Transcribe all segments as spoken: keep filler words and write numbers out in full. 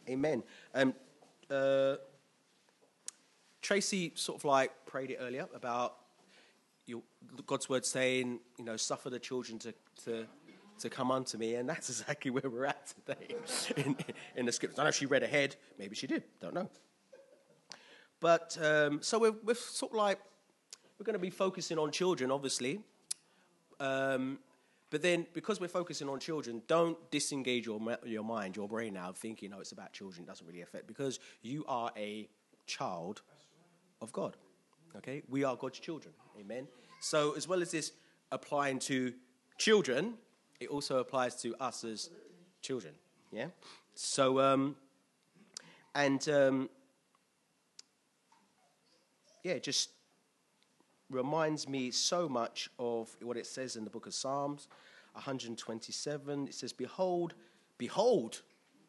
Amen. Um, uh, Tracy sort of like prayed it earlier about your, God's word saying, you know, suffer the children to, to to come unto me, and that's exactly where we're at today in, in the scriptures. I don't know if she read ahead, maybe she did, don't know. But um, so we're, we're sort of like, we're going to be focusing on children, obviously. Um, but then, because we're focusing on children, don't disengage your your mind, your brain now, thinking, oh, it's about children, it doesn't really affect, because you are a child of God, okay? We are God's children, amen? So as well as this applying to children, it also applies to us as children, yeah? So, um, and, um, yeah, it just reminds me so much of what it says in the book of Psalms, one twenty-seven. It says, behold, behold,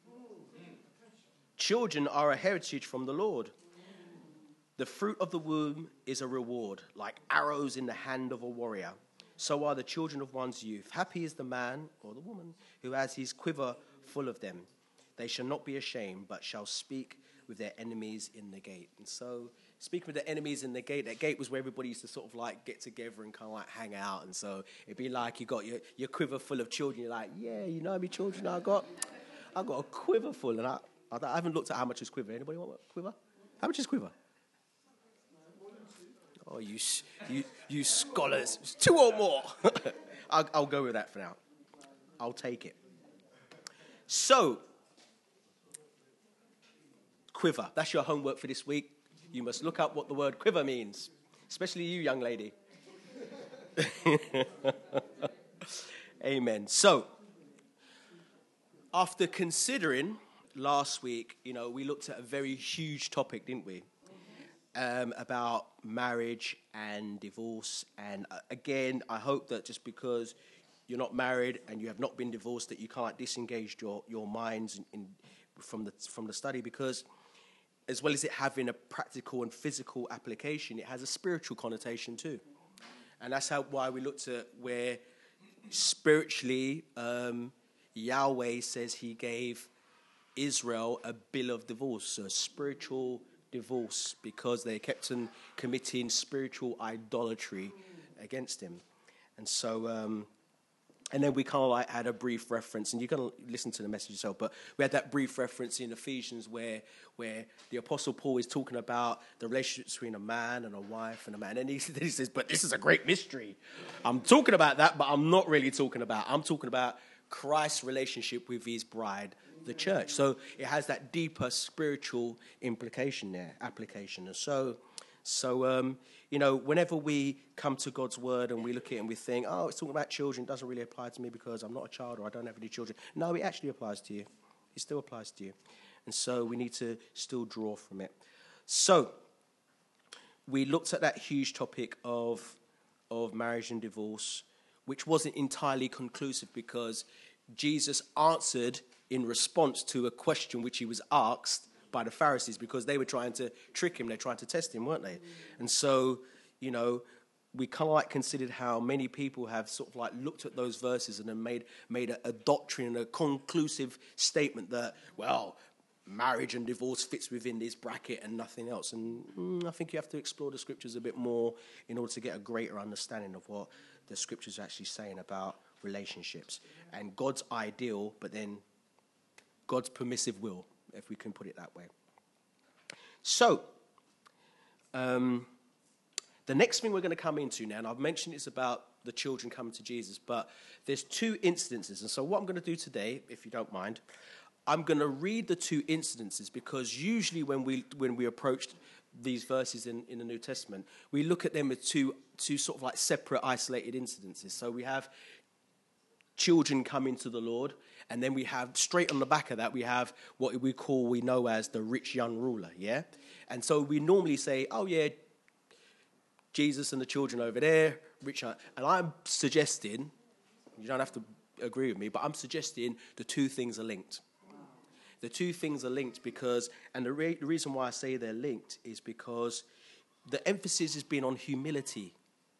children are a heritage from the Lord. The fruit of the womb is a reward, like arrows in the hand of a warrior. So are the children of one's youth. Happy is the man or the woman who has his quiver full of them. They shall not be ashamed, but shall speak with their enemies in the gate. And so, speaking with the enemies in the gate, that gate was where everybody used to sort of like get together and kind of like hang out. And so it'd be like you got your, your quiver full of children. You're like, yeah, you know how many children I got? I got a quiver full. And I, I haven't looked at how much is quiver. Anybody want a quiver? How much is quiver? Oh, you you you scholars. It's two or more. I'll, I'll go with that for now. I'll take it. So, quiver. That's your homework for this week. You must look up what the word quiver means, especially you, young lady. Amen. So, after considering last week, you know, we looked at a very huge topic, didn't we? Um, about marriage and divorce. And uh, again, I hope that just because you're not married and you have not been divorced, that you can't disengage your, your minds in, in, from the from the study, because as well as it having a practical and physical application, it has a spiritual connotation too. And that's how why we looked at where spiritually um, Yahweh says he gave Israel a bill of divorce, so a spiritual divorce, because they kept on committing spiritual idolatry against him. And so, um, and then we kind of like had a brief reference, and you're going to listen to the message yourself, but we had that brief reference in Ephesians where where the Apostle Paul is talking about the relationship between a man and a wife and a man. And he, he says, but this is a great mystery. I'm talking about that, but I'm not really talking about, I'm talking about Christ's relationship with his bride, the church. So it has that deeper spiritual implication there, application. And so, so um, you know, whenever we come to God's word and we look at it and we think, oh, it's talking about children, it doesn't really apply to me because I'm not a child or I don't have any children. No, it actually applies to you. It still applies to you. And so we need to still draw from it. So we looked at that huge topic of, of marriage and divorce, which wasn't entirely conclusive because Jesus answered in response to a question which he was asked by the Pharisees, because they were trying to trick him. They're trying to test him, weren't they? And so, you know, we kind of like considered how many people have sort of like looked at those verses and then made made a, a doctrine and a conclusive statement that, well, marriage and divorce fits within this bracket and nothing else. And mm, I think you have to explore the scriptures a bit more in order to get a greater understanding of what the scriptures are actually saying about relationships and God's ideal, but then God's permissive will, if we can put it that way. So, um, the next thing we're going to come into now, and I've mentioned it's about the children coming to Jesus, but there's two incidences. And so what I'm going to do today, if you don't mind, I'm going to read the two incidences, because usually when we when we approached these verses in, in the New Testament, we look at them as two, two sort of like separate, isolated incidences. So we have children coming to the Lord, and then we have, straight on the back of that, we have what we call, we know as the rich young ruler, yeah? And so we normally say, oh yeah, Jesus and the children over there, rich young, and I'm suggesting, you don't have to agree with me, but I'm suggesting the two things are linked. The two things are linked because, and the, re- the reason why I say they're linked is because the emphasis has been on humility.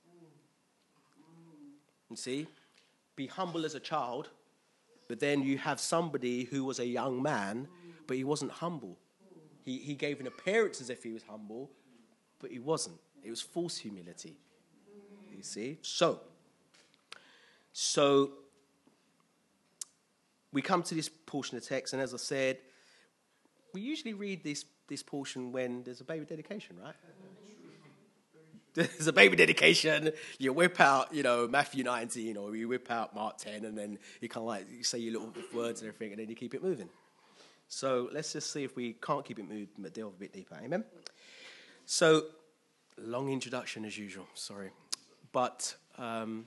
You see? Be humble as a child, but then you have somebody who was a young man, but he wasn't humble. He, he gave an appearance as if he was humble, but he wasn't. It was false humility. You see? So, so we come to this portion of text, and as I said, we usually read this, this portion when there's a baby dedication, right? There's a baby dedication, you whip out, you know, Matthew nineteen, or you whip out Mark ten, and then you kind of like, you say your little words and everything, and then you keep it moving. So let's just see if we can't keep it moving, but delve a bit deeper. Amen? So, long introduction as usual, sorry. But um,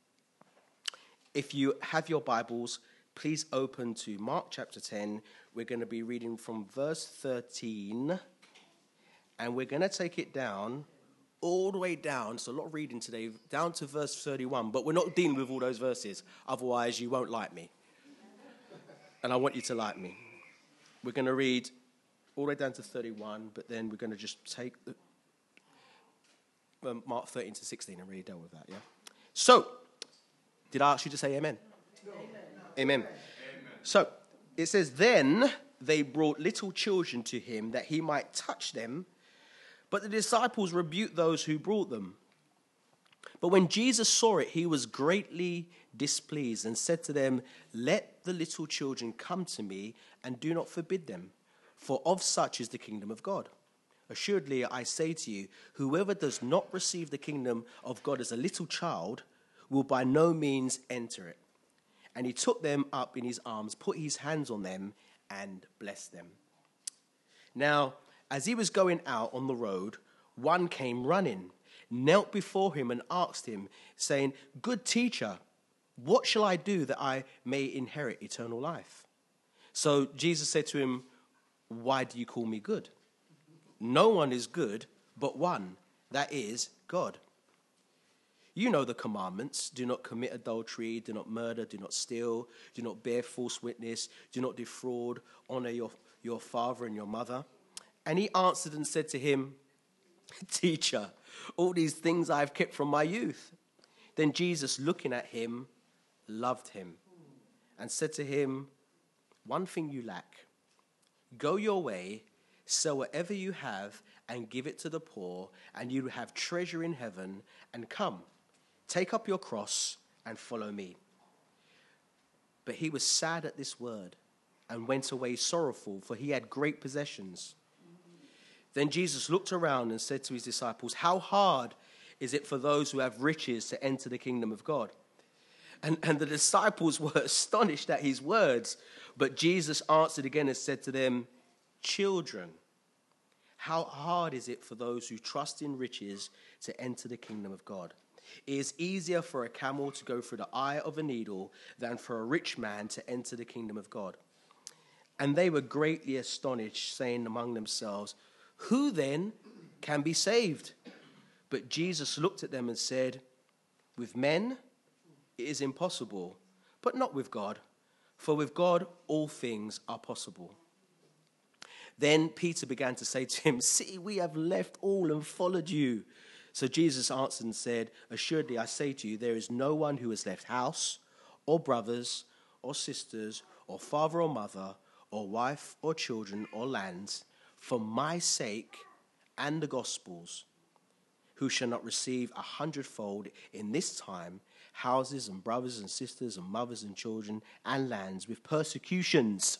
if you have your Bibles, please open to Mark chapter ten. We're going to be reading from verse thirteen, and we're going to take it down, all the way down. So a lot of reading today, down to verse thirty-one. But we're not dealing with all those verses. Otherwise, you won't like me. And I want you to like me. We're going to read all the way down to thirty-one, but then we're going to just take the, um, Mark thirteen to sixteen and really deal with that, yeah? So, did I ask you to say amen? Amen. Amen. Amen. So, it says, then they brought little children to him that he might touch them, but the disciples rebuked those who brought them. But when Jesus saw it, he was greatly displeased and said to them, let the little children come to me and do not forbid them, for of such is the kingdom of God. Assuredly, I say to you, whoever does not receive the kingdom of God as a little child will by no means enter it. And he took them up in his arms, put his hands on them, and blessed them. Now, as he was going out on the road, one came running, knelt before him and asked him, saying, good teacher, what shall I do that I may inherit eternal life? So Jesus said to him, why do you call me good? No one is good but one, that is God. You know the commandments. Do not commit adultery, do not murder, do not steal, do not bear false witness, do not defraud, honor your, your father and your mother. And he answered and said to him, teacher, all these things I have kept from my youth. Then Jesus, looking at him, loved him and said to him, one thing you lack. Go your way, sell whatever you have and give it to the poor, and you will have treasure in heaven, and come, take up your cross and follow me. But he was sad at this word and went away sorrowful, for he had great possessions. Then Jesus looked around and said to his disciples, how hard is it for those who have riches to enter the kingdom of God? And, and the disciples were astonished at his words. But Jesus answered again and said to them, children, how hard is it for those who trust in riches to enter the kingdom of God? It is easier for a camel to go through the eye of a needle than for a rich man to enter the kingdom of God. And they were greatly astonished, saying among themselves, who then can be saved? But Jesus looked at them and said, with men it is impossible, but not with God, for with God all things are possible. Then Peter began to say to him, see, we have left all and followed you. So Jesus answered and said, assuredly I say to you, there is no one who has left house or brothers or sisters or father or mother or wife or children or lands for my sake and the gospel's, who shall not receive a hundredfold in this time houses and brothers and sisters and mothers and children and lands with persecutions,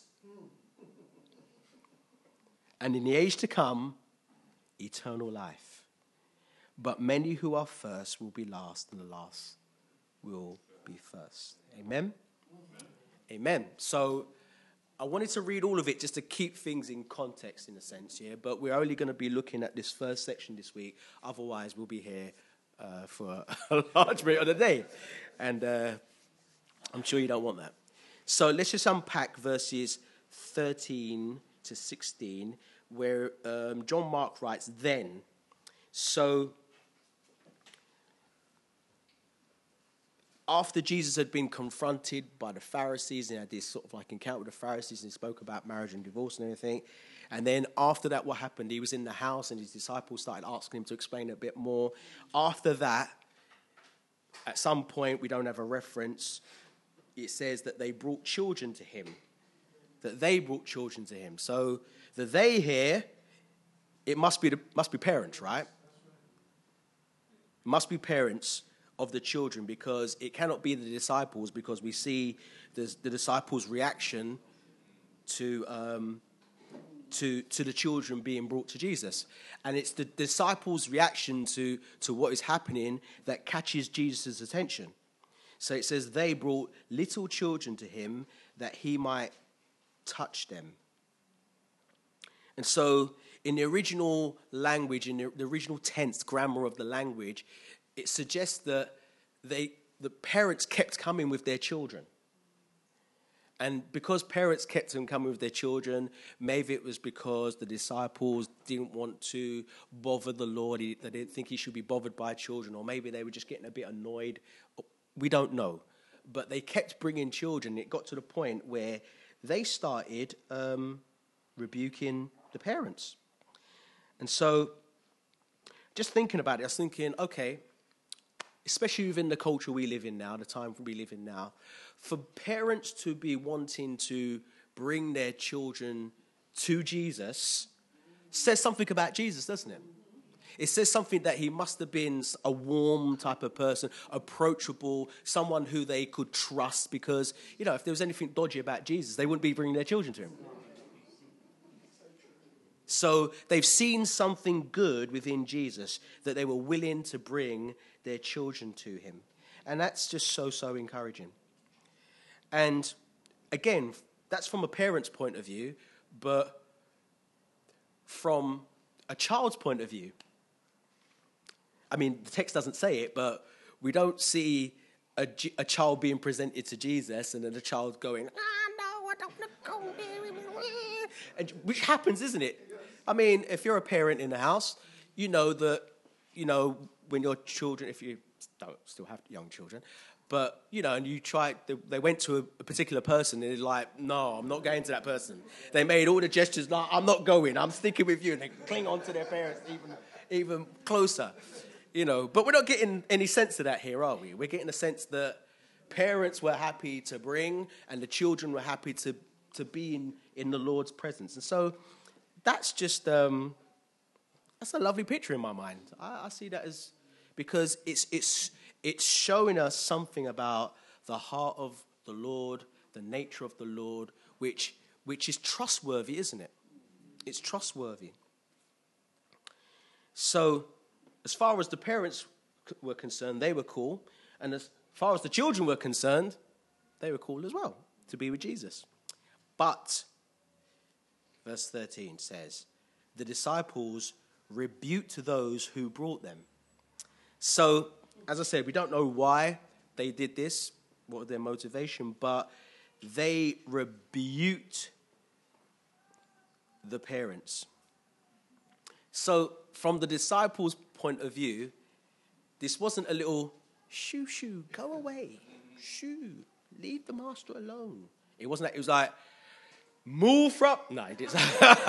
and in the age to come eternal life. But many who are first will be last, and the last will be first. Amen? Amen. So I wanted to read all of it just to keep things in context, in a sense, yeah? But we're only going to be looking at this first section this week. Otherwise, we'll be here uh, for a large bit of the day. And uh, I'm sure you don't want that. So let's just unpack verses thirteen to sixteen, where um, John Mark writes, then. So after Jesus had been confronted by the Pharisees and had this sort of like encounter with the Pharisees and spoke about marriage and divorce and everything, and then after that, what happened? He was in the house and his disciples started asking him to explain it a bit more. After that, at some point, we don't have a reference, it says that they brought children to him that they brought children to him. So the they here, it must be the, must be parents, right? Must be parents of the children, because it cannot be the disciples, because we see the, the disciples' reaction to um, to to the children being brought to Jesus. And it's the disciples' reaction to, to what is happening that catches Jesus' attention. So it says they brought little children to him that he might touch them. And so in the original language, in the, the original tense grammar of the language, it suggests that they the parents kept coming with their children. And because parents kept them coming with their children, maybe it was because the disciples didn't want to bother the Lord. They didn't think he should be bothered by children, or maybe they were just getting a bit annoyed. We don't know. But they kept bringing children. It got to the point where they started um, rebuking the parents. And so just thinking about it, I was thinking, okay, especially within the culture we live in now, the time we live in now, for parents to be wanting to bring their children to Jesus says something about Jesus, doesn't it? It says something that he must have been a warm type of person, approachable, someone who they could trust, because, you know, if there was anything dodgy about Jesus, they wouldn't be bringing their children to him. So they've seen something good within Jesus that they were willing to bring their children to him. And that's just so, so encouraging. And again, that's from a parent's point of view, but from a child's point of view, I mean, the text doesn't say it, but we don't see a, a child being presented to Jesus and then the child going, ah, no, I don't want to go there. And, which happens, isn't it? I mean, if you're a parent in the house, you know that, you know, when your children, if you don't still have young children, but, you know, and you try, they, they went to a, a particular person and they're like, no, I'm not going to that person. They made all the gestures, no, I'm not going, I'm sticking with you. And they cling on to their parents even, even closer, you know. But we're not getting any sense of that here, are we? We're getting a sense that parents were happy to bring and the children were happy to, to be in, in the Lord's presence. And so that's just, um, that's a lovely picture in my mind. I, I see that as, because it's it's it's showing us something about the heart of the Lord, the nature of the Lord, which which is trustworthy, isn't it? It's trustworthy. So, as far as the parents were concerned, they were cool. And as far as the children were concerned, they were cool as well to be with Jesus. But, verse thirteen says, the disciples rebuked those who brought them. So, as I said, we don't know why they did this, what was their motivation, but they rebuked the parents. So, from the disciples' point of view, this wasn't a little, shoo, shoo, go away, shoo, leave the master alone. It wasn't that, it was like, move from, no, it didn't.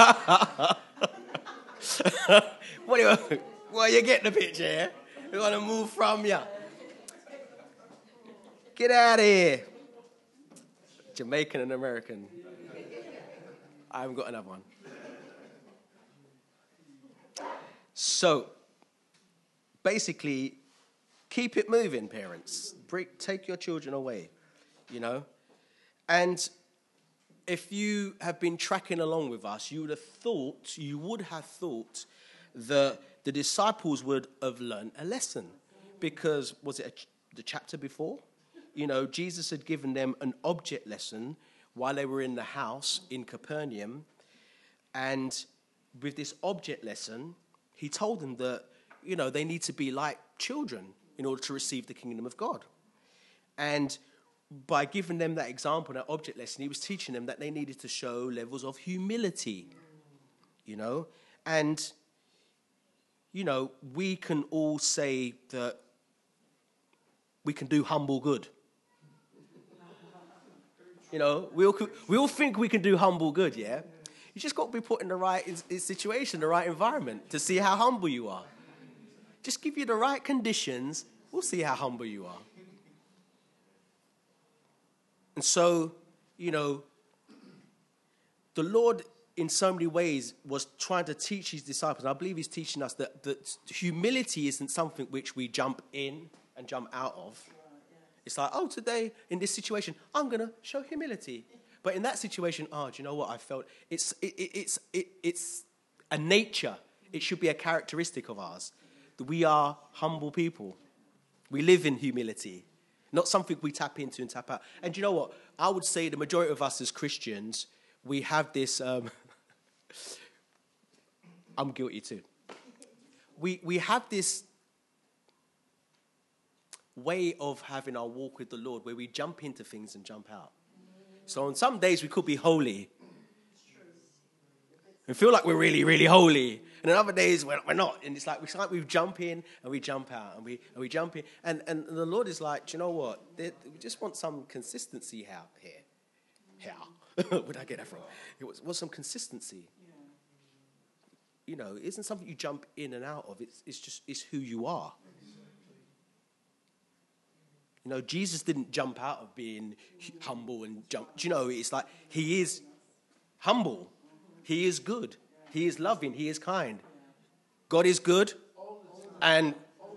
What are you, well, you getting the picture here? We want to move from you. Get out of here. Jamaican and American. I haven't got another one. So, basically, keep it moving, parents. Break, take your children away, you know. And if you have been tracking along with us, you would have thought, you would have thought that the disciples would have learned a lesson, because, was it a ch- the chapter before? You know, Jesus had given them an object lesson while they were in the house in Capernaum. And with this object lesson, he told them that, you know, they need to be like children in order to receive the kingdom of God. And by giving them that example, that object lesson, he was teaching them that they needed to show levels of humility, you know. And you know, we can all say that we can do humble good. You know, we all, we all think we can do humble good, yeah? You just got to be put in the right situation, the right environment to see how humble you are. Just give you the right conditions, we'll see how humble you are. And so, you know, the Lord, in so many ways, was trying to teach his disciples. And I believe he's teaching us that, that humility isn't something which we jump in and jump out of. It's like, oh, today in this situation, I'm going to show humility. But in that situation, oh, do you know what I felt? It's it, it, it's it, it's a nature. It should be a characteristic of ours. That we are humble people. We live in humility. Not something we tap into and tap out. And do you know what? I would say the majority of us as Christians, we have this... Um, I'm guilty too. We we have this way of having our walk with the Lord where we jump into things and jump out. So on some days we could be holy and feel like we're really, really holy. And on other days we're, we're not. And it's like, it's like we jump in and we jump out and we and we jump in. And, and the Lord is like, do you know what? They, we just want some consistency out here. Here. Where did I get that from? It was, was some consistency. You know, it isn't something you jump in and out of. It's, it's just, it's who you are. You know, Jesus didn't jump out of being humble and jump. Do you know, it's like he is humble. He is good. He is loving. He is kind. God is good. And,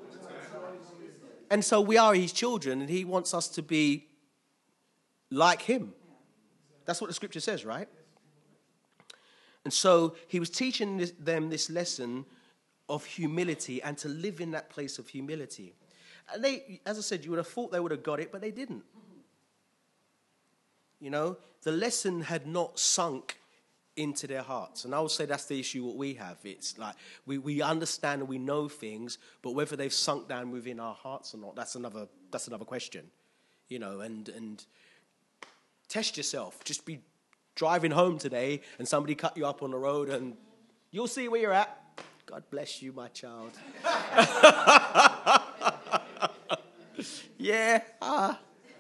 and so we are his children, and he wants us to be like him. That's what the scripture says, right? And so he was teaching this, them this lesson of humility and to live in that place of humility. And they, as I said, you would have thought they would have got it, but they didn't. You know, the lesson had not sunk into their hearts. And I would say that's the issue what we have. It's like we, we understand and we know things, but whether they've sunk down within our hearts or not, that's another that's another question. You know, and and test yourself. Just be driving home today and somebody cut you up on the road and you'll see where you're at. God bless you, my child. yeah. Uh,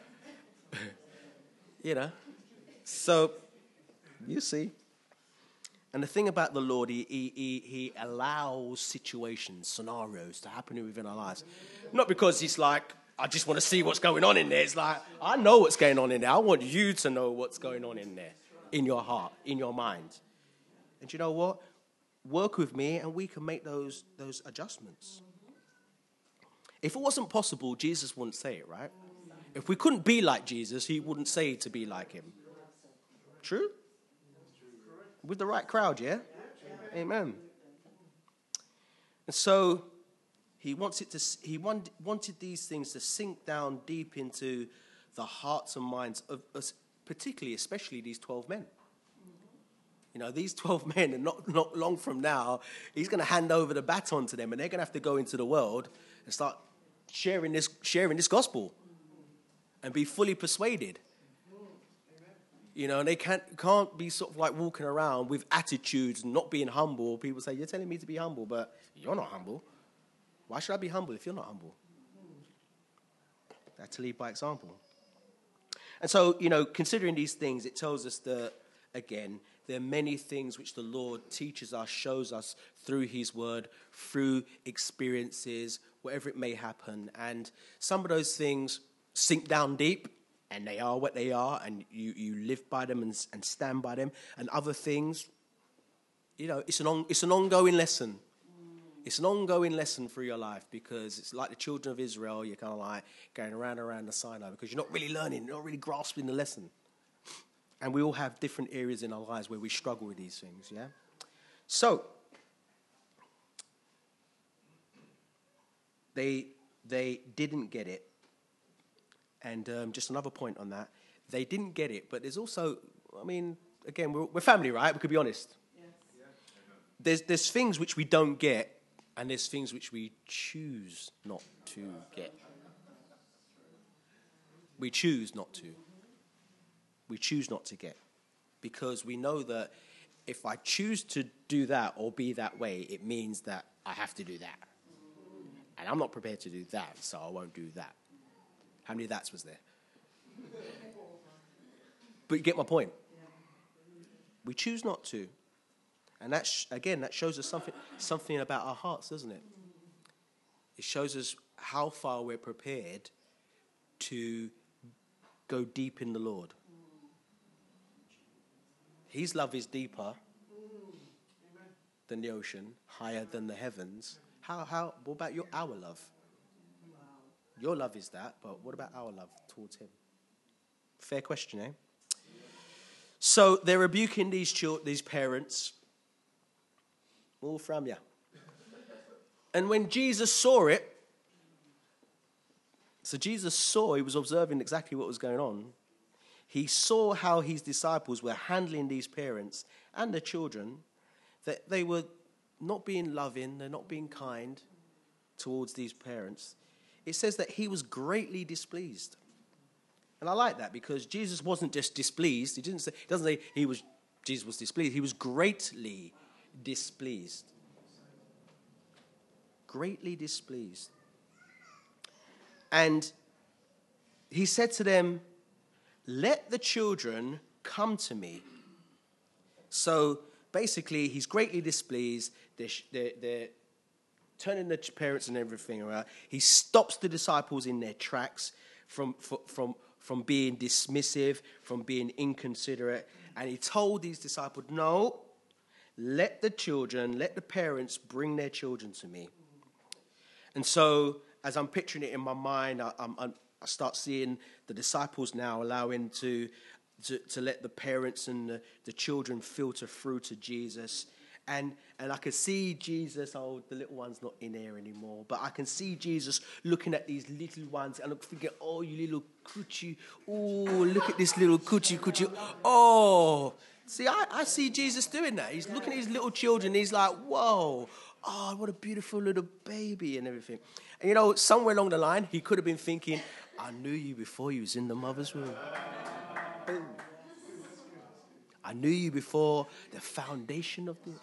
you know. So, you see. And the thing about the Lord, he, he, he, he allows situations, scenarios to happen within our lives. Not because he's like, I just want to see what's going on in there. It's like, I know what's going on in there. I want you to know what's going on in there, in your heart, in your mind. And you know what? Work with me and we can make those, those adjustments. If it wasn't possible, Jesus wouldn't say it, right? If we couldn't be like Jesus, he wouldn't say to be like him. True? With the right crowd, yeah? Amen. And so he wants it to. He wanted, wanted these things to sink down deep into the hearts and minds of us, particularly, especially these twelve men. You know, these twelve men, and not, not long from now, he's going to hand over the baton to them, and they're going to have to go into the world and start sharing this, sharing this gospel, and be fully persuaded. You know, and they can't can't be sort of like walking around with attitudes and not being humble. People say, you're telling me to be humble, but you're not humble. Why should I be humble if you're not humble? That's to lead by example. And so, you know, considering these things, it tells us that, again, there are many things which the Lord teaches us, shows us through his word, through experiences, whatever it may happen. And some of those things sink down deep. And they are what they are, and you, you live by them and, and stand by them. And other things, you know, it's an on, it's an ongoing lesson. It's an ongoing lesson for your life because it's like the children of Israel. You're kind of like going around and around the Sinai because you're not really learning, you're not really grasping the lesson. And we all have different areas in our lives where we struggle with these things, yeah? So, they they didn't get it. And um, just another point on that, they didn't get it, but there's also, I mean, again, we're, we're family, right? We could be honest. Yes. There's there's things which we don't get, and there's things which we choose not to get. We choose not to. We choose not to get. Because we know that if I choose to do that or be that way, it means that I have to do that. And I'm not prepared to do that, so I won't do that. How many that's was there? But you get my point. We choose not to. And that, sh- again, that shows us something, something about our hearts, doesn't it? It shows us how far we're prepared to go deep in the Lord. His love is deeper than the ocean, higher than the heavens. How, how, what about your, our love? Your love is that, but what about our love towards him? Fair question, eh? So they're rebuking these children, these parents. All from you. And when Jesus saw it, so Jesus saw, he was observing exactly what was going on. He saw how his disciples were handling these parents and the children, that they were not being loving, they're not being kind towards these parents. It says that he was greatly displeased. And I like that because Jesus wasn't just displeased. He didn't say, he doesn't say he was, Jesus was displeased. He was greatly displeased. Greatly displeased. And he said to them, let the children come to me. So basically, he's greatly displeased. They're, they're, they're turning the parents and everything around. He stops the disciples in their tracks from, from, from being dismissive, from being inconsiderate. And he told these disciples, no, let the children, let the parents bring their children to me. And so, as I'm picturing it in my mind, I, I'm, I'm, I start seeing the disciples now allowing to, to, to let the parents and the, the children filter through to Jesus. And and I can see Jesus, oh, the little one's not in here anymore, but I can see Jesus looking at these little ones and I'm thinking, oh, you little coochie, oh, look at this little coochie, coochie, oh. See, I, I see Jesus doing that. He's looking at his little children, he's like, whoa, oh, what a beautiful little baby and everything. And you know, somewhere along the line, he could have been thinking, I knew you before you was in the mother's womb. Boom. I knew you before the foundation of the earth.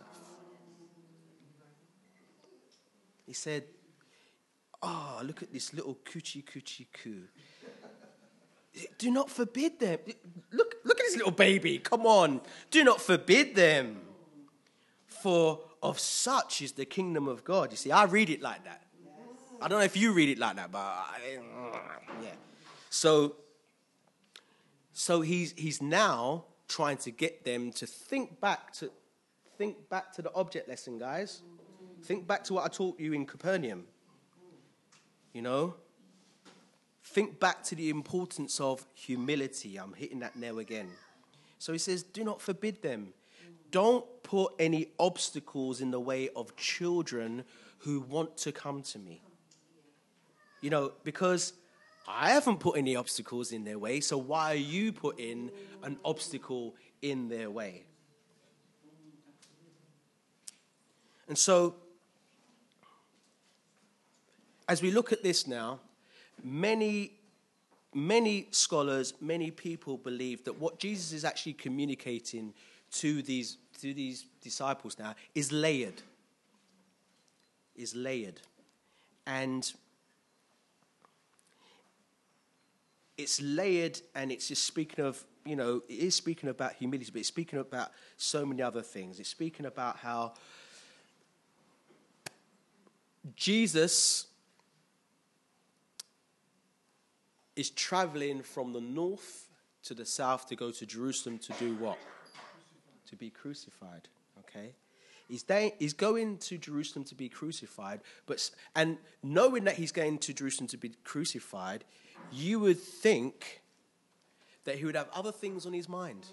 He said, oh, look at this little coochie coochie coo. Do not forbid them. Look, look at this little baby. Come on. Do not forbid them. For of such is the kingdom of God. You see, I read it like that. I don't know if you read it like that, but I, yeah. So, so he's he's now trying to get them to think back to think back to the object lesson, guys. Think back to what I taught you in Capernaum. You know? Think back to the importance of humility. I'm hitting that nail again. So he says, do not forbid them. Don't put any obstacles in the way of children who want to come to me. You know, because I haven't put any obstacles in their way, so why are you putting an obstacle in their way? And so, as we look at this now, many, many scholars, many people believe that what Jesus is actually communicating to these, to these disciples now is layered. Is layered. And it's layered and it's just speaking of, you know, it is speaking about humility, but it's speaking about so many other things. It's speaking about how Jesus is traveling from the north to the south to go to Jerusalem to do what? To be crucified, okay? He's, da- he's going to Jerusalem to be crucified, but and knowing that he's going to Jerusalem to be crucified, you would think that he would have other things on his mind.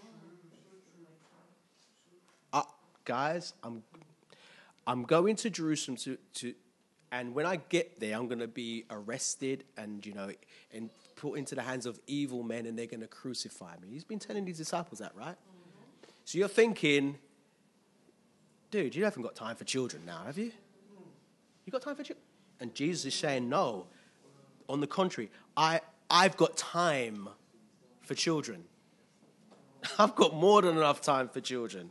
Uh, guys, I'm I'm going to Jerusalem to, to and when I get there, I'm going to be arrested and, you know, and put into the hands of evil men and they're going to crucify me. He's been telling his disciples that, right? Mm-hmm. So you're thinking, dude, you haven't got time for children now, have you? You got time for children? And Jesus is saying, no. On the contrary, I, I've got time for children. I've got more than enough time for children.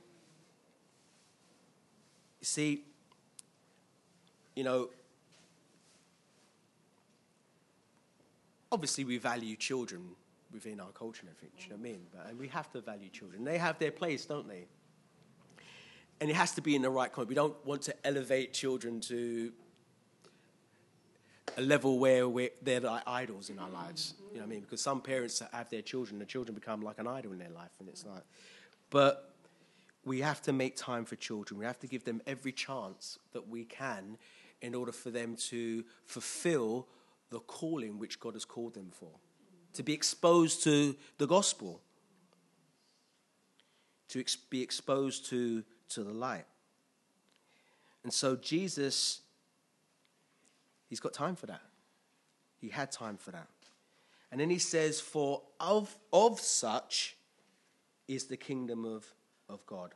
You see, you know, obviously we value children within our culture and everything, do you know what I mean? But, and we have to value children. They have their place, don't they? And it has to be in the right context. We don't want to elevate children to a level where we're, they're like idols in our lives. You know what I mean? Because some parents have their children, the children become like an idol in their life. And it's like, But we have to make time for children. We have to give them every chance that we can in order for them to fulfill the calling which God has called them for, to be exposed to the gospel, to ex- be exposed to, to the light. And so Jesus, he's got time for that. He had time for that. And then he says, for of, of such is the kingdom of, of God.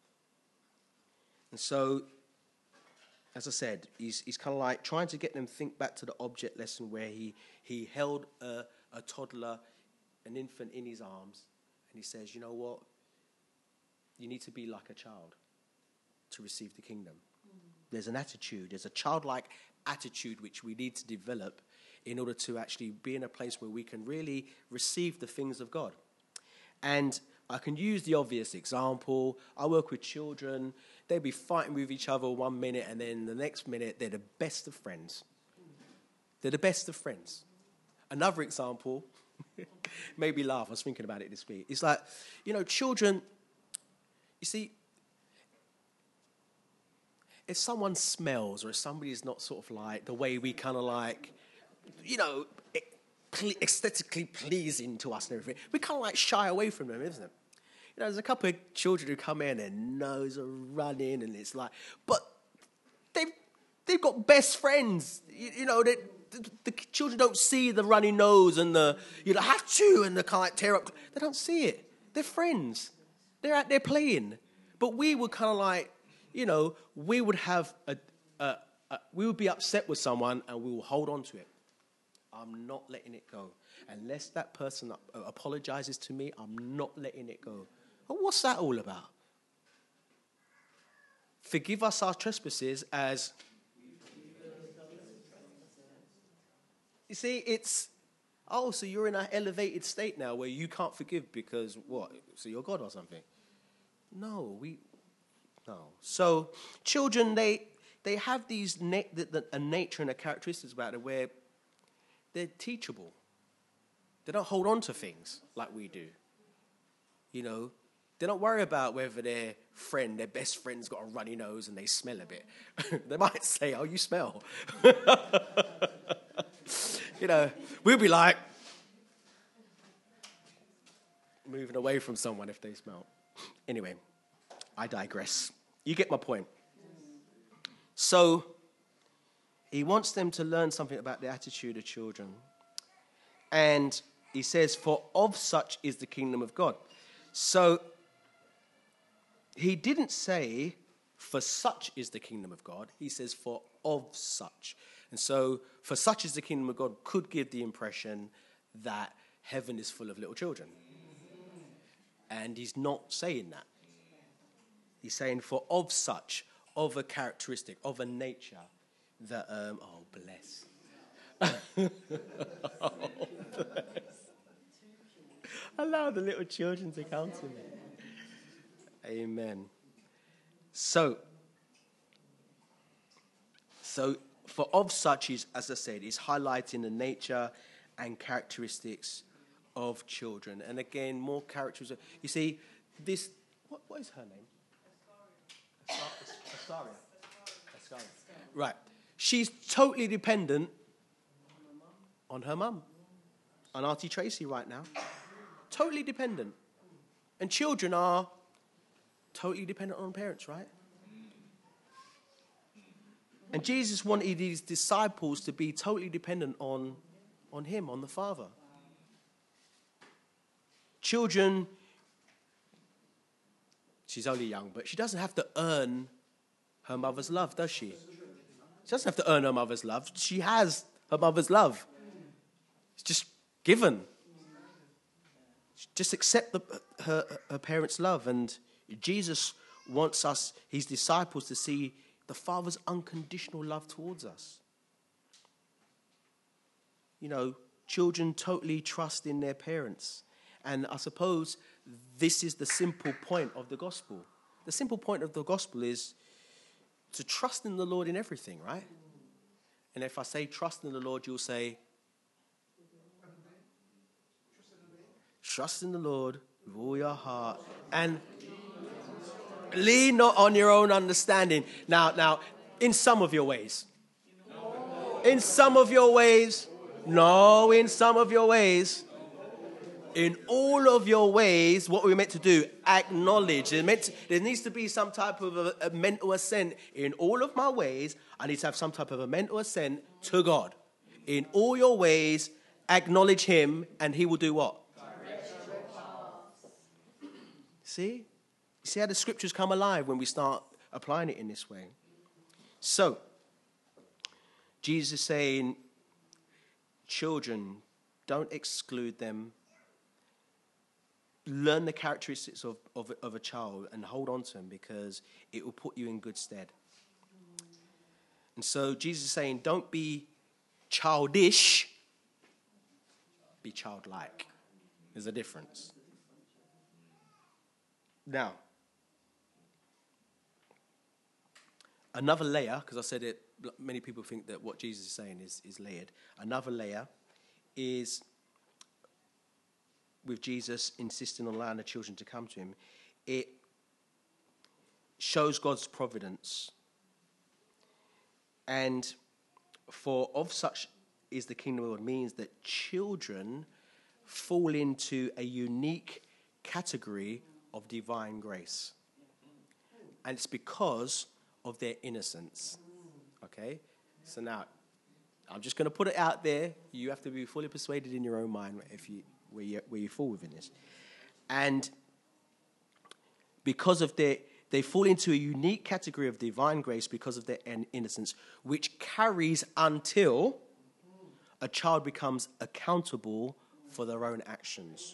And so, as I said, he's, he's kind of like trying to get them to think back to the object lesson where he, he held a, a toddler, an infant in his arms, and he says, you know what? You need to be like a child to receive the kingdom. Mm. There's an attitude, there's a childlike attitude which we need to develop in order to actually be in a place where we can really receive the things of God. And I can use the obvious example. I work with children. They'll be fighting with each other one minute, and then the next minute, they're the best of friends. They're the best of friends. Another example, made me laugh. I was thinking about it this week. It's like, you know, children, you see, if someone smells or if somebody's not sort of like the way we kind of like, you know, aesthetically pleasing to us and everything, we kind of like shy away from them, isn't it? You know, there's a couple of children who come in, their nose are running, and it's like, but they've they've got best friends. You, you know, they, the, the children don't see the runny nose and the you know have to and the kind of like tear up. They don't see it. They're friends. They're out there playing. But we would kind of like, you know, we would have a, a, a we would be upset with someone and we will hold on to it. I'm not letting it go. Unless that person apologizes to me, I'm not letting it go. Well, what's that all about? Forgive us our trespasses as... You see, it's... Oh, so you're in an elevated state now where you can't forgive because what? So you're God or something? No, we... No. So children, they they have these na- the, the, a nature and a characteristics about it where they're teachable. They don't hold on to things like we do. You know, they don't worry about whether their friend, their best friend's got a runny nose and they smell a bit. They might say, oh, you smell. You know, we'll be like, moving away from someone if they smell. Anyway, I digress. You get my point. So, he wants them to learn something about the attitude of children. And he says, for of such is the kingdom of God. So, he didn't say, for such is the kingdom of God. He says, for of such. And so, for such is the kingdom of God could give the impression that heaven is full of little children. And he's not saying that. He's saying, for of such, of a characteristic, of a nature, that, um, oh, bless. Oh, bless. Allow the little children to come to me. Amen. So, so for of such is, as I said, is highlighting the nature and characteristics of children. And again, more characters. You see, this, what, what is her name? Astaria. Astaria. Right. She's totally dependent on her mum, on Auntie Tracy right now. Totally dependent. And children are totally dependent on parents, right? And Jesus wanted his disciples to be totally dependent on, on him, on the Father. Children, she's only young, but she doesn't have to earn her mother's love, does she? She doesn't have to earn her mother's love. She has her mother's love. It's just given. Just accept the, her, her parents' love. And Jesus wants us, his disciples, to see the Father's unconditional love towards us. You know, children totally trust in their parents. And I suppose this is the simple point of the gospel. The simple point of the gospel is to trust in the Lord in everything, right? And if I say trust in the Lord, you'll say, trust in the Lord with all your heart. And Lean not on your own understanding. Now, now, in some of your ways. In some of your ways. No, in some of your ways. In all of your ways, what we're meant to do, acknowledge. Meant to, there needs to be some type of a, a mental assent. In all of my ways, I need to have some type of a mental assent to God. In all your ways, acknowledge him, and he will do what? See? See how the scriptures come alive when we start applying it in this way. So, Jesus is saying, children, don't exclude them. Learn the characteristics of, of, of a child and hold on to them, because it will put you in good stead. And so Jesus is saying, don't be childish, be childlike. There's a difference. Now, another layer, because I said it, many people think that what Jesus is saying is, is layered. Another layer is with Jesus insisting on allowing the children to come to him. It shows God's providence. And for of such is the kingdom of God means that children fall into a unique category of divine grace. And it's because of their innocence. Okay? So now, I'm just going to put it out there. You have to be fully persuaded in your own mind if you where you, where you fall within this. And because of their, they fall into a unique category of divine grace because of their innocence, which carries until a child becomes accountable for their own actions.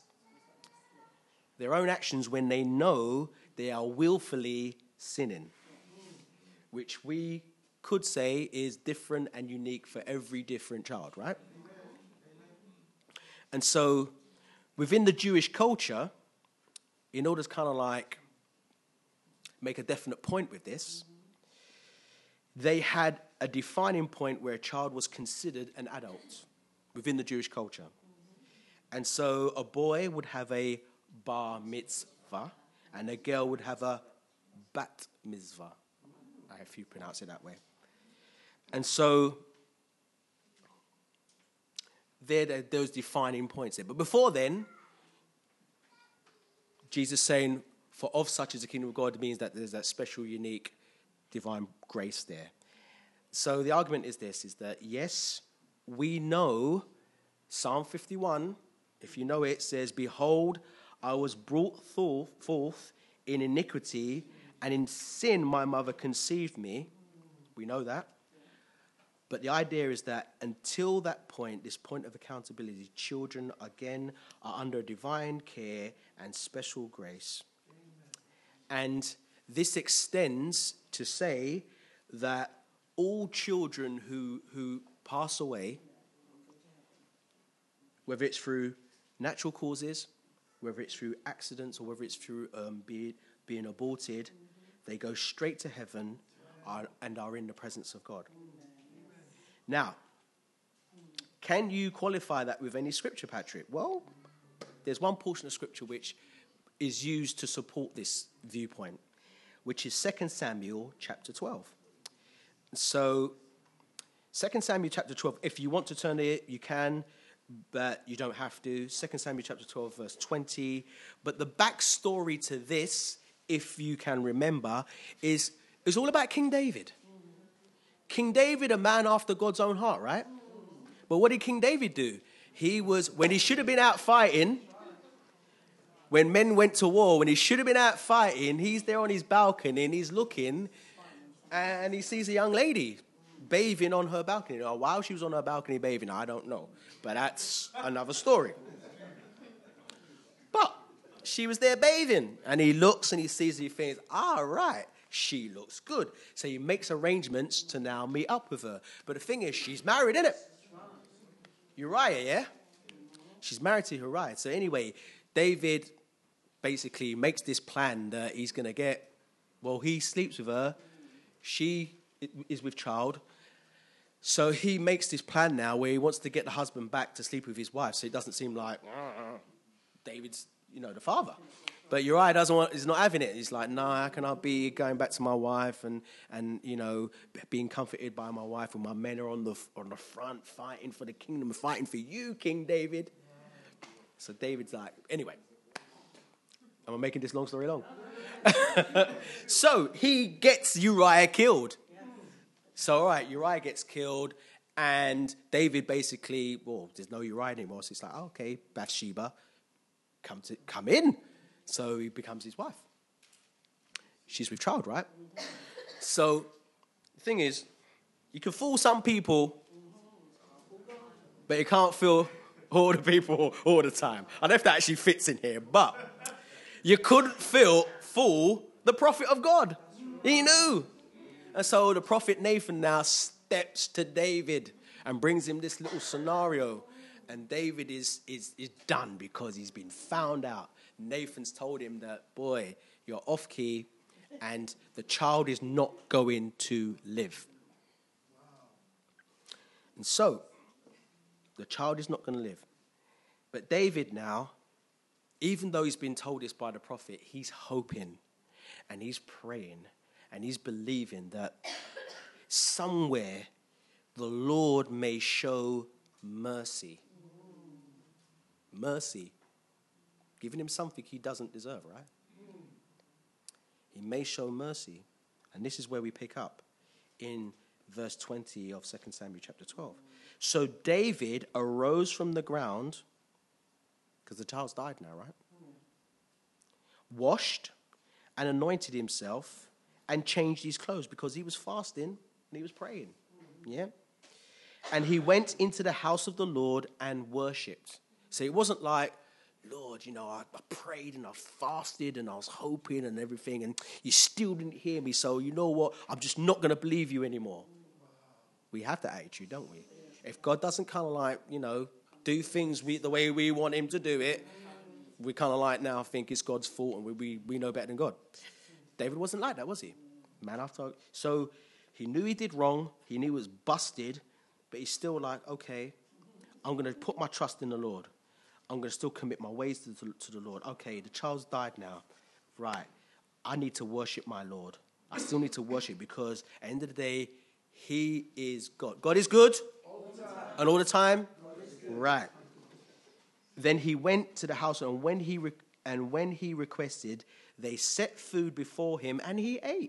Their own actions when they know they are willfully sinning, which we could say is different and unique for every different child, right? And so within the Jewish culture, in order to kind of like make a definite point with this, they had a defining point where a child was considered an adult within the Jewish culture. And so a boy would have a bar mitzvah and a girl would have a bat mitzvah, if you pronounce it that way. And so there are those defining points there. But before then, Jesus saying, for of such is the kingdom of God, means that there's that special, unique, divine grace there. So the argument is this, is that yes, we know Psalm fifty-one, if you know it, says, behold, I was brought forth in iniquity, and in sin my mother conceived me. We know that. But the idea is that until that point, this point of accountability, children, again, are under divine care and special grace. Amen. And this extends to say that all children who, who pass away, whether it's through natural causes, whether it's through accidents, or whether it's through um, be, being aborted, mm-hmm. they go straight to heaven are, and are in the presence of God. Now, can you qualify that with any scripture, Patrick? Well, there's one portion of scripture which is used to support this viewpoint, which is Second Samuel chapter twelve. So, Second Samuel chapter twelve, if you want to turn it, you can, but you don't have to. Second Samuel chapter twelve, verse twenty. But the backstory to this, if you can remember, is, is all about King David. King David, a man after God's own heart, right? But what did King David do? He was, when he should have been out fighting, when men went to war, when he should have been out fighting, he's there on his balcony and he's looking and he sees a young lady bathing on her balcony. Now, while she was on her balcony bathing, I don't know. But that's another story. But she was there bathing and he looks and he sees and he thinks, all right. She looks good. So he makes arrangements to now meet up with her. But the thing is, she's married, isn't it? Uriah, yeah? She's married to Uriah. So anyway, David basically makes this plan that he's going to get, well, he sleeps with her. She is with child. So he makes this plan now where he wants to get the husband back to sleep with his wife. So it doesn't seem like uh, David's, you know, the father. But Uriah doesn't want, he's not having it. He's like, no, how can I be going back to my wife and, and you know, being comforted by my wife when my men are on the on the front fighting for the kingdom, fighting for you, King David. So David's like, anyway, am I making this long story long? So he gets Uriah killed. So, all right, Uriah gets killed, and David basically, well, there's no Uriah anymore. So it's like, oh, okay, Bathsheba, come to come in. So he becomes his wife. She's with child, right? So the thing is, you can fool some people, but you can't fool all the people all the time. I don't know if that actually fits in here, but you couldn't fool, fool the prophet of God. He knew. And so the prophet Nathan now steps to David and brings him this little scenario. And David is, is, is done because he's been found out. Nathan's told him that, boy, you're off key and the child is not going to live. And so, the child is not going to live. But David now, even though he's been told this by the prophet, he's hoping and he's praying and he's believing that somewhere the Lord may show mercy. Mercy. Giving him something he doesn't deserve, right? He may show mercy. And this is where we pick up in verse twenty of Second Samuel chapter twelve. So David arose from the ground, because the child's died now, right? Washed and anointed himself and changed his clothes because he was fasting and he was praying. Yeah? And he went into the house of the Lord and worshipped. So it wasn't like, Lord, you know, I, I prayed and I fasted and I was hoping and everything, and you still didn't hear me. So you know what? I'm just not going to believe you anymore. We have that attitude, don't we? If God doesn't kind of like, you know, do things we, the way we want him to do it, we kind of like now think it's God's fault and we, we, we know better than God. David wasn't like that, was he? Man after. So he knew he did wrong. He knew he was busted, but he's still like, okay, I'm going to put my trust in the Lord. I'm going to still commit my ways to the, to the Lord. Okay, the child's died now. Right. I need to worship my Lord. I still need to worship because at the end of the day, he is God. God is good? All the time. And all the time? Right. Then he went to the house, and when he re- and when he requested, they set food before him, and he ate.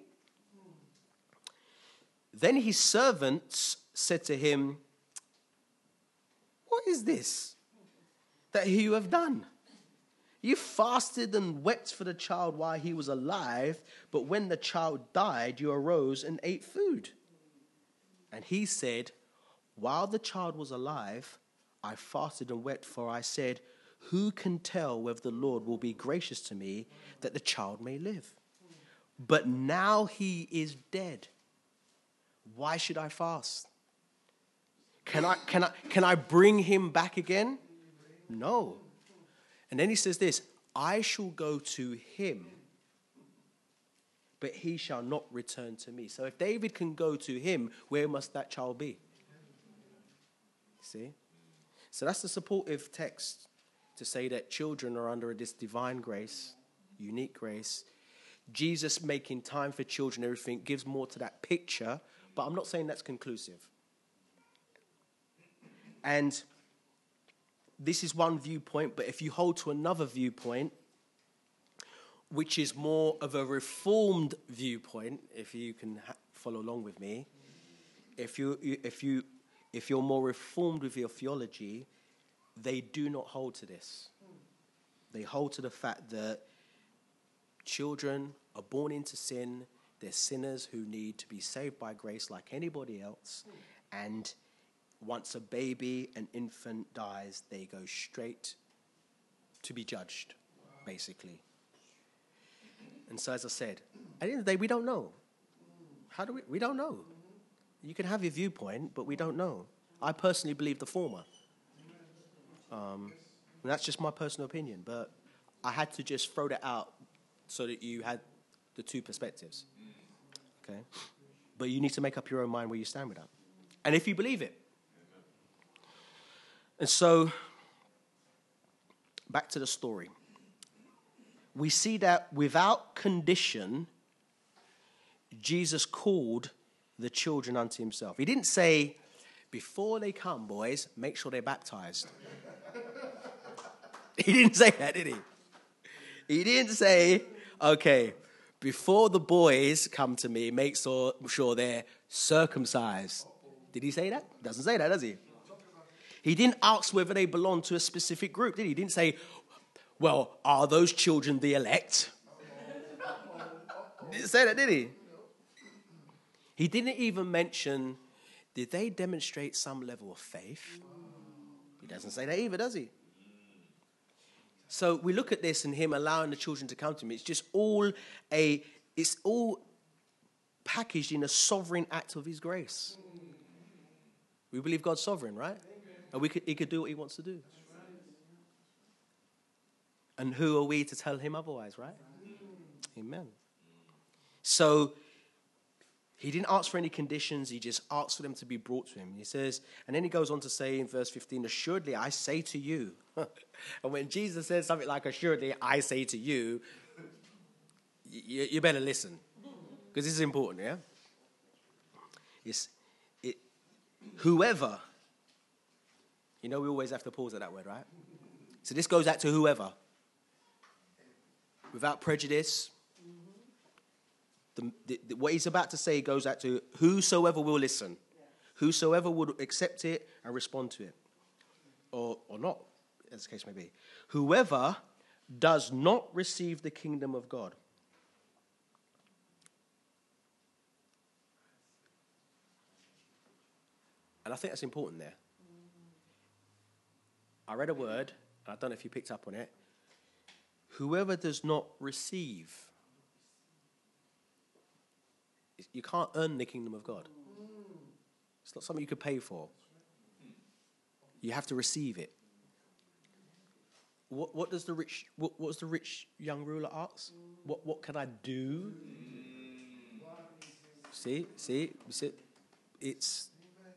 Then his servants said to him, what is this that you have done? You fasted and wept for the child while he was alive, but when the child died, you arose and ate food. And he said, while the child was alive, I fasted and wept, for I said, who can tell whether the Lord will be gracious to me that the child may live? But now he is dead. Why should I fast? Can I, can I, can I bring him back again? No. And then he says this, I shall go to him, but he shall not return to me. So if David can go to him, where must that child be? See? So that's the supportive text to say that children are under this divine grace, unique grace. Jesus making time for children, everything gives more to that picture, but I'm not saying that's conclusive. And this is one viewpoint, but if you hold to another viewpoint, which is more of a reformed viewpoint, if you can ha- follow along with me, if you if you if you're more reformed with your theology, they do not hold to this. They hold to the fact that children are born into sin, they're sinners who need to be saved by grace like anybody else, and once a baby, an infant dies, they go straight to be judged, basically. And so, as I said, at the end of the day, we don't know. How do we? We don't know. You can have your viewpoint, but we don't know. I personally believe the former. Um, and that's just my personal opinion, but I had to just throw that out so that you had the two perspectives. Okay? But you need to make up your own mind where you stand with that. And if you believe it. And so, back to the story. we see that without condition, Jesus called the children unto himself. He didn't say, before they come, boys, make sure they're baptized. He didn't say that, did he? He didn't say, okay, before the boys come to me, make sure, sure they're circumcised. Did he say that? Doesn't say that, does he? He didn't ask whether they belong to a specific group, did he? He didn't say, well, are those children the elect? He didn't say that, did he? He didn't even mention, did they demonstrate some level of faith? He doesn't say that either, does he? So we look at this and him allowing the children to come to him. It's just all a, it's all packaged in a sovereign act of his grace. We believe God's sovereign, right? And we could, he could do what he wants to do. And who are we to tell him otherwise, right? Amen. So he didn't ask for any conditions. He just asked for them to be brought to him. He says, and then he goes on to say in verse fifteen, assuredly, I say to you. And when Jesus says something like, assuredly, I say to you, you, you better listen. Because this is important, yeah? It's, it, whoever, you know we always have to pause at that word, right? So this goes out to whoever. Without prejudice. The, the, the, what he's about to say goes out to whosoever will listen. Whosoever would accept it and respond to it. Or, or not, as the case may be. Whoever does not receive the kingdom of God. And I think that's important there. I read a word, and I don't know if you picked up on it. Whoever does not receive. You can't earn the kingdom of God. It's not something you could pay for. You have to receive it. What, what does the rich? What, what does the rich young ruler ask? What What can I do? See, see, see. It's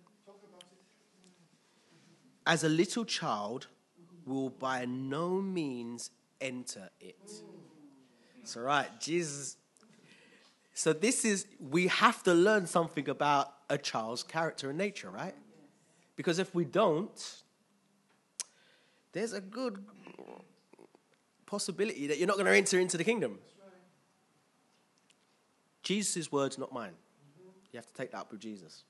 as a little child will by no means enter it. It's all right, Jesus. So this is, we have to learn something about a child's character and nature, right? Because if we don't, there's a good possibility that you're not going to enter into the kingdom. Jesus' words, not mine. You have to take that up with Jesus.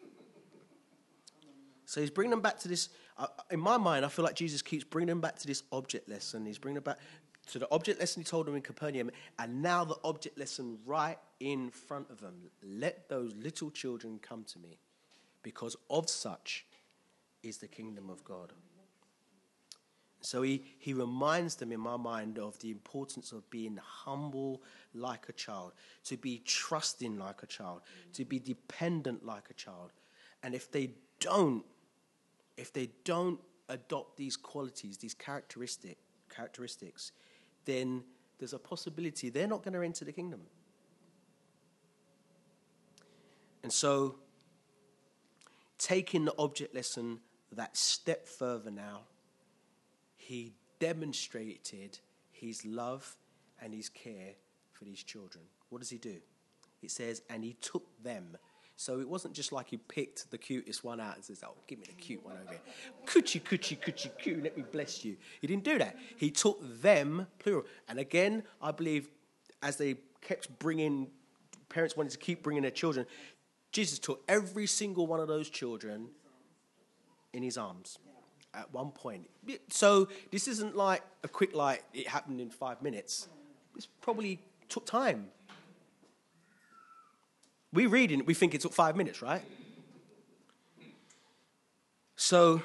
So he's bringing them back to this, uh, in my mind, I feel like Jesus keeps bringing them back to this object lesson. He's bringing them back to the object lesson he told them in Capernaum, and now the object lesson right in front of them. Let those little children come to me, because of such is the kingdom of God. So he, he reminds them, in my mind, of the importance of being humble like a child, to be trusting like a child, to be dependent like a child. And if they don't, if they don't adopt these qualities, these characteristic, characteristics, then there's a possibility they're not going to enter the kingdom. And so, taking the object lesson that step further now, he demonstrated his love and his care for these children. What does he do? It says, and he took them. So it wasn't just like he picked the cutest one out and says, oh, give me the cute one over here. Coochie, coochie, coochie, coo, let me bless you. He didn't do that. He took them, plural. And again, I believe as they kept bringing, parents wanted to keep bringing their children, Jesus took every single one of those children in his arms at one point. So this isn't like a quick, like, it happened in five minutes. This probably took time. We read it, we think it took five minutes, right? So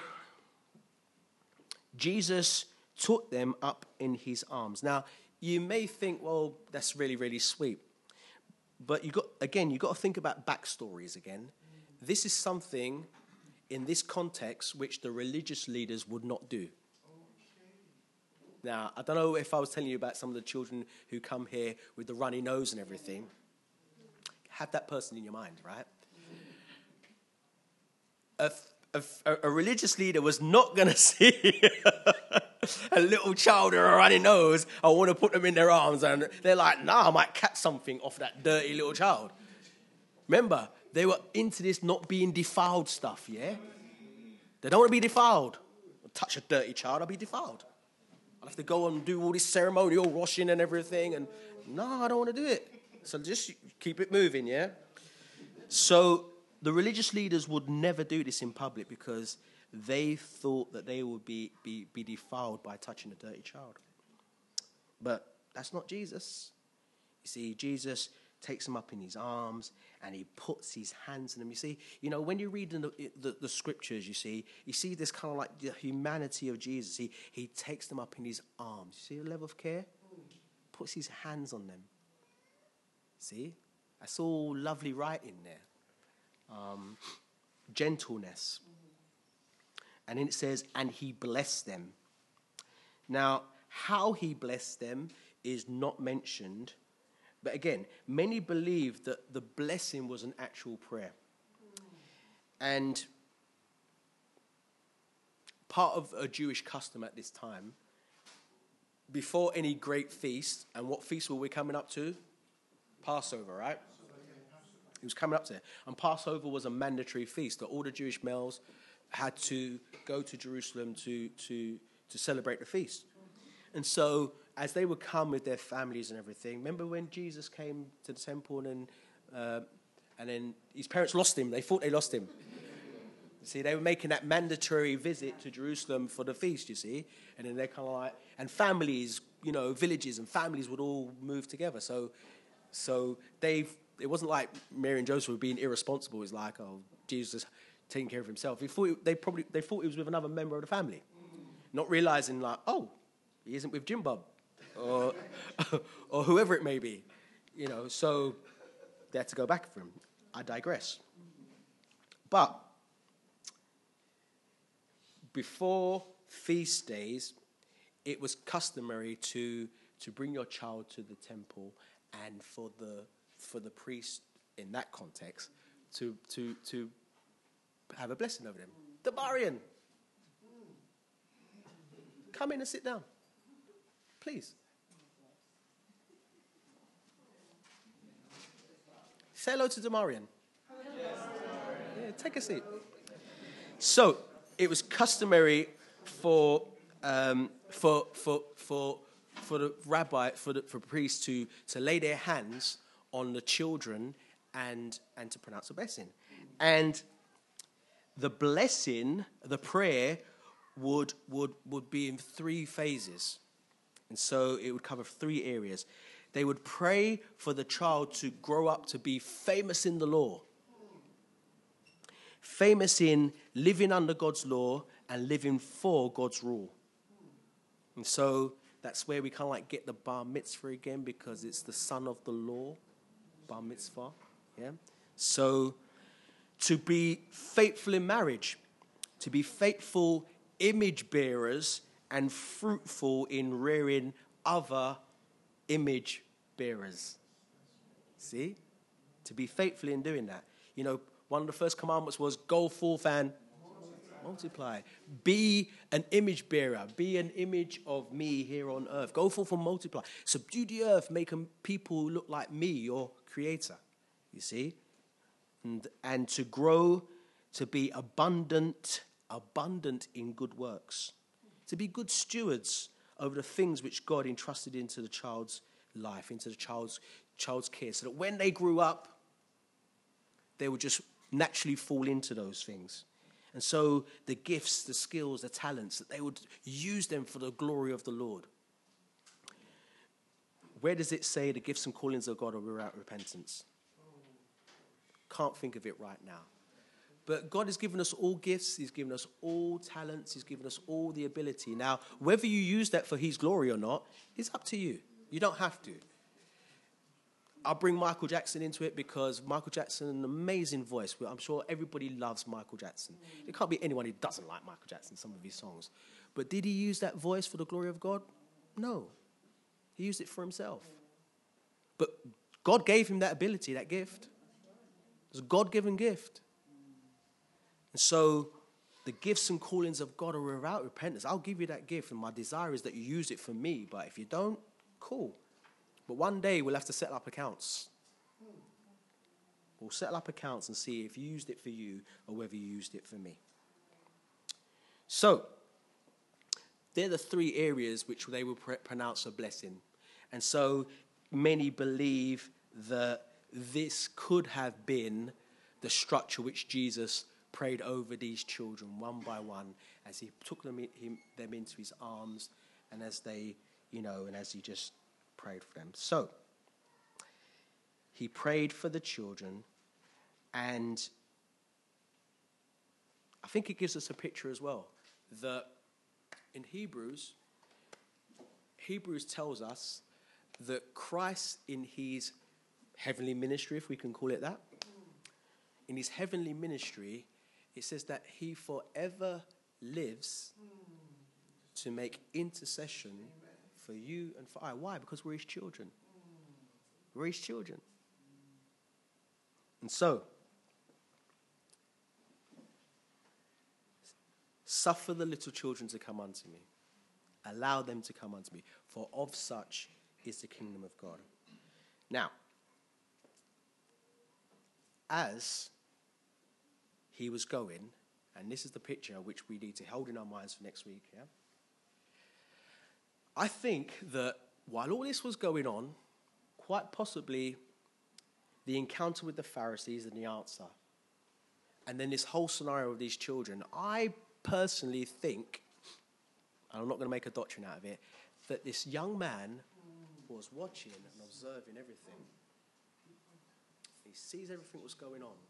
Jesus took them up in his arms. Now, you may think, well, that's really, really sweet. But you got again, you've got to think about backstories again. This is something in this context which the religious leaders would not do. Now, I don't know if I was telling you about some of the children who come here with the runny nose and everything. Have that person in your mind, right? A, a, a religious leader was not going to see a little child with a runny nose, I want to put them in their arms, and they're like, nah, I might catch something off that dirty little child. Remember, they were into this not being defiled stuff, yeah? They don't want to be defiled. I'll touch a dirty child, I'll be defiled. I'll have to go and do all this ceremonial washing and everything, and no, I don't want to do it. So just keep it moving, yeah? So the religious leaders would never do this in public because they thought that they would be, be, be defiled by touching a dirty child. But that's not Jesus. You see, Jesus takes them up in his arms and he puts his hands in them. You see, you know, when you read in the, the, the scriptures, you see, you see this kind of like the humanity of Jesus. He, he takes them up in his arms. You see the level of care? Puts his hands on them. See? That's all lovely writing there. Um, gentleness. And then it says, and he blessed them. Now, how he blessed them is not mentioned. But again, many believe that the blessing was an actual prayer. And part of a Jewish custom at this time, before any great feast, and what feast were we coming up to? Passover, right? It was coming up to it. And Passover was a mandatory feast that all the Jewish males had to go to Jerusalem to, to, to celebrate the feast. And so as they would come with their families and everything, remember when Jesus came to the temple and uh, and then his parents lost him. They thought they lost him. You see, they were making that mandatory visit to Jerusalem for the feast, you see. And then they're kind of like, and families, you know, villages and families would all move together. So so they it wasn't like Mary and Joseph were being irresponsible. It was like, oh, Jesus taking care of himself. He thought they probably they thought he was with another member of the family, not realizing like, oh, he isn't with Jim Bob, or or whoever it may be, you know. So they had to go back for him. I digress. But before feast days, it was customary to to bring your child to the temple, and for the for the priest in that context to to to have a blessing over them. Damarian, come in and sit down, please. Say hello to Damarian. Yeah, take a seat. So it was customary for um, for for for for the rabbi for the for priests to to lay their hands on the children and and to pronounce a blessing. And the blessing, the prayer, would would would be in three phases. And so it would cover three areas. They would pray for the child to grow up to be famous in the law, famous in living under God's law and living for God's rule. And so that's where we kind of like get the bar mitzvah again, because it's the son of the law, bar mitzvah. Yeah. So to be faithful in marriage, to be faithful image bearers and fruitful in rearing other image bearers. See? To be faithful in doing that. You know, one of the first commandments was go forth and multiply. Be an image bearer. Be an image of me here on earth. Go forth and multiply. Subdue the earth. Make people look like me, your creator. You see? And, and to grow, to be abundant, abundant in good works. To be good stewards over the things which God entrusted into the child's life, into the child's child's care, so that when they grew up, they would just naturally fall into those things. And so the gifts, the skills, the talents, that they would use them for the glory of the Lord. Where does it say the gifts and callings of God are without repentance? Can't think of it right now. But God has given us all gifts. He's given us all talents. He's given us all the ability. Now, whether you use that for his glory or not, is up to you. You don't have to. I'll bring Michael Jackson into it because Michael Jackson, an amazing voice. I'm sure everybody loves Michael Jackson. There can't be anyone who doesn't like Michael Jackson, some of his songs. But did he use that voice for the glory of God? No. He used it for himself. But God gave him that ability, that gift. It was a God-given gift. And so the gifts and callings of God are without repentance. I'll give you that gift, and my desire is that you use it for me. But if you don't, cool. But one day we'll have to settle up accounts. We'll settle up accounts and see if you used it for you or whether you used it for me. So, they're the three areas which they will pr- pronounce a blessing. And so many believe that this could have been the structure which Jesus prayed over these children one by one as he took them, in, him, them into his arms and as they, you know, and as he just prayed for them. So, he prayed for the children, and I think it gives us a picture as well that in Hebrews, Hebrews tells us that Christ in his heavenly ministry, if we can call it that, in his heavenly ministry, it says that he forever lives to make intercession for you and for I. Why? Because we're his children. We're his children. And so, suffer the little children to come unto me. Allow them to come unto me, for of such is the kingdom of God. Now, as he was going, and this is the picture which we need to hold in our minds for next week, yeah? I think that while all this was going on, quite possibly the encounter with the Pharisees and the answer, and then this whole scenario of these children, I personally think, and I'm not going to make a doctrine out of it, that this young man was watching and observing everything. He sees everything that's going on.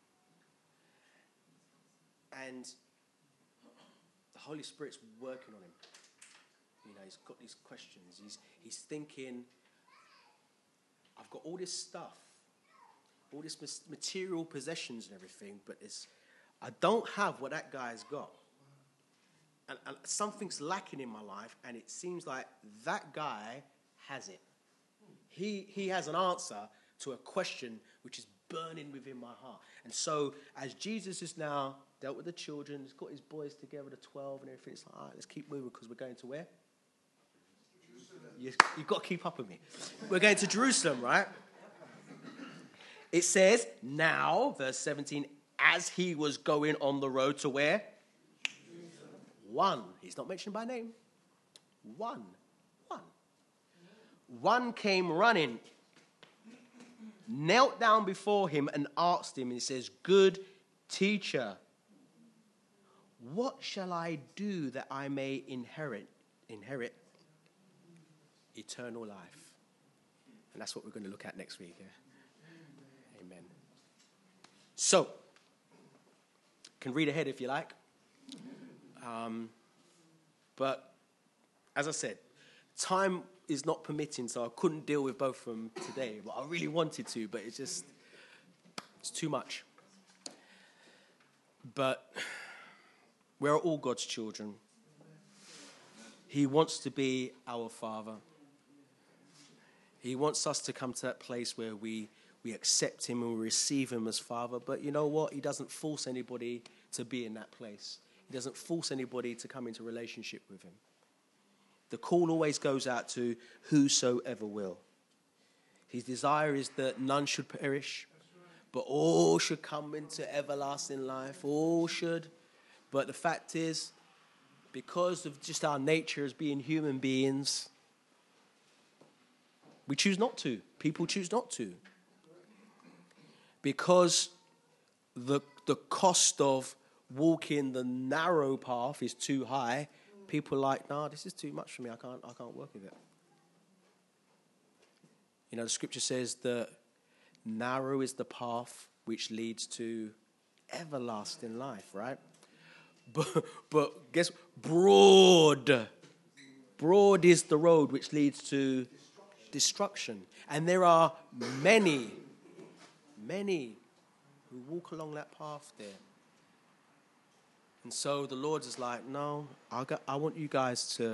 And the Holy Spirit's working on him. You know, he's got these questions. He's, he's thinking, I've got all this stuff, all this material possessions and everything, but it's, I don't have what that guy's got. And, and something's lacking in my life, and it seems like that guy has it. He, he has an answer to a question which is burning within my heart. And so, as Jesus is now dealt with the children, he's got his boys together, the twelve and everything, it's like, all right, let's keep moving because we're going to where? You, you've got to keep up with me. We're going to Jerusalem, right? It says, now, verse seventeen, as he was going on the road to where? One. He's not mentioned by name. One. One. One came running, knelt down before him and asked him, and he says, good teacher, what shall I do that I may inherit, inherit eternal life? And that's what we're going to look at next week. Yeah? Amen. So, can read ahead if you like. Um, but as I said, time is not permitting, so I couldn't deal with both of them today. But I really wanted to, but it's just, it's too much. But we're all God's children. He wants to be our Father. He wants us to come to that place where we, we accept him and we receive him as Father. But you know what? He doesn't force anybody to be in that place. He doesn't force anybody to come into relationship with him. The call always goes out to whosoever will. His desire is that none should perish, but all should come into everlasting life. All should. But the fact is, because of just our nature as being human beings, we choose not to. People choose not to. Because the the cost of walking the narrow path is too high, people are like, nah, this is too much for me. I can't I can't work with it. You know, the scripture says that narrow is the path which leads to everlasting life, right? But, but guess, broad. Broad is the road which leads to destruction. And there are many, many who walk along that path there. And so the Lord is like, no, I got, I want you guys to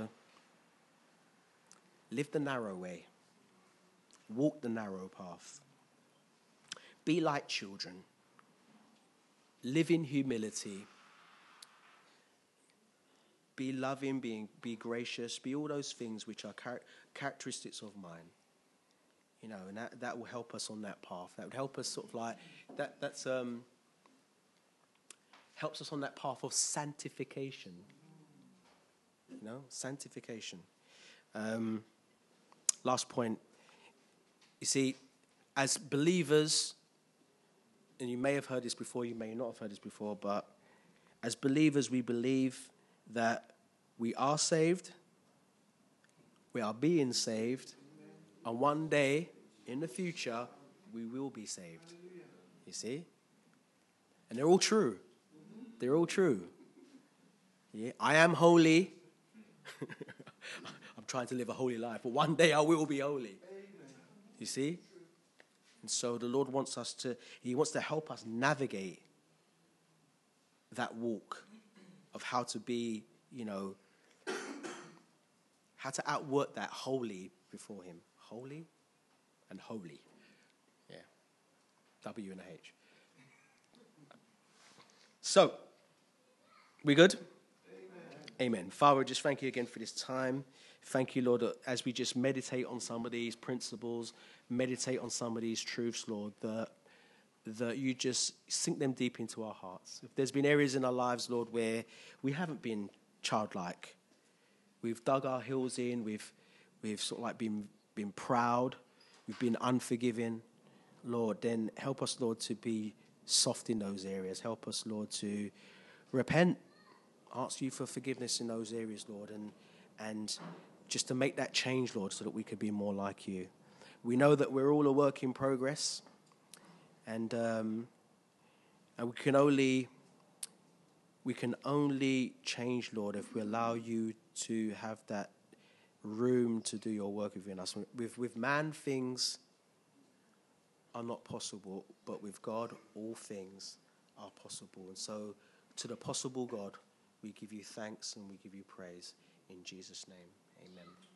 live the narrow way. Walk the narrow path. Be like children. Live in humility. be loving, being, be gracious, be all those things which are char- characteristics of mine. You know, and that, that will help us on that path. That would help us sort of like, that that's um helps us on that path of sanctification. You know, sanctification. Um, last point. You see, as believers, and you may have heard this before, you may not have heard this before, but as believers, we believe that we are saved, we are being saved, and one day, in the future, we will be saved. You see? And they're all true. They're all true. Yeah, I am holy. I'm trying to live a holy life, but one day I will be holy. You see? And so the Lord wants us to, he wants to help us navigate that walk of how to be, you know, how to outwork that holy before him. Holy and holy. Yeah. W and a H. So, we good? Amen. Amen. Father, just thank you again for this time. Thank you, Lord, that as we just meditate on some of these principles, meditate on some of these truths, Lord, that, that you just sink them deep into our hearts. If there's been areas in our lives, Lord, where we haven't been childlike, we've dug our heels in, we've we've sort of like been been proud, we've been unforgiving, Lord, then help us, Lord, to be soft in those areas. Help us, Lord, to repent, ask you for forgiveness in those areas, Lord, and and just to make that change, Lord, so that we could be more like you. We know that we're all a work in progress, and um, and we can only we can only change, Lord, if we allow you to have that room to do your work within us. With with man, things are not possible, but with God, all things are possible. And so, to the possible God, we give you thanks and we give you praise. In Jesus' name, amen.